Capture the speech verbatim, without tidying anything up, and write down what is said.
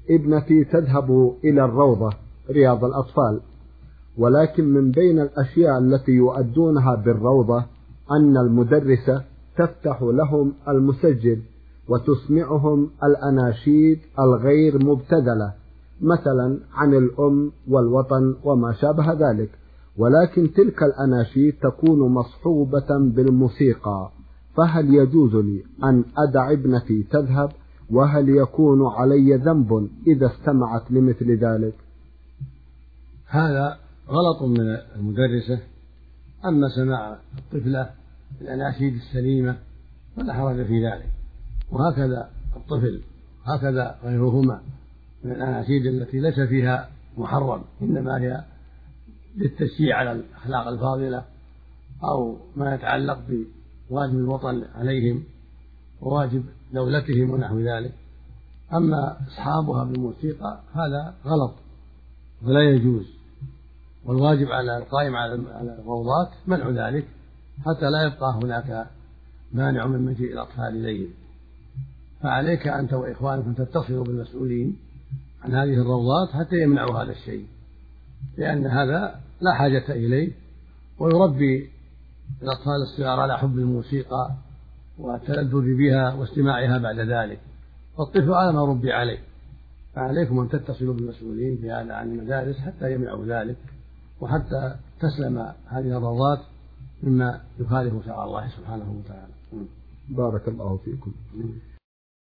ابنتي تذهب إلى الروضة رياض الأطفال، ولكن من بين الأشياء التي يؤدونها بالروضة أن المدرسة تفتح لهم المسجل وتسمعهم الأناشيد الغير مبتذلة، مثلا عن الأم والوطن وما شابه ذلك، ولكن تلك الأناشيد تكون مصحوبة بالموسيقى، فهل يجوز لي أن أدع ابنتي تذهب؟ وهل يكون علي ذنب إذا استمعت لمثل ذلك؟ هذا غلط من المدرسة. أما سماع الطفلة الأناشيد السليمة فلا حرج في ذلك، وهكذا الطفل هكذا غيرهما من الأناشيد التي ليس فيها محرم، إنما هي للتشجيع على الأخلاق الفاضلة أو ما يتعلق بواجب الوطن عليهم وواجب دولتهم ونحو ذلك. أما إصحابها بالموسيقى هذا غلط ولا يجوز، والواجب على القائم على الروضات منع ذلك حتى لا يبقى هناك مانع من مجيء الأطفال إليهم. فعليك أنت وإخوانكم تتصلوا بالمسؤولين عن هذه الروضات حتى يمنعوا هذا الشيء، لأن هذا لا حاجة إليه، ويربي الأطفال الصغار على حب الموسيقى والتلذذ بها واستماعها بعد ذلك، والطفل على ما ربي عليه. فعليكم أن تتصلوا بالمسؤولين في هذا عن المدارس حتى يمنعوا ذلك، وحتى تسلم هذه الروضات مما يخالف شرع الله سبحانه وتعالى. بارك الله فيكم.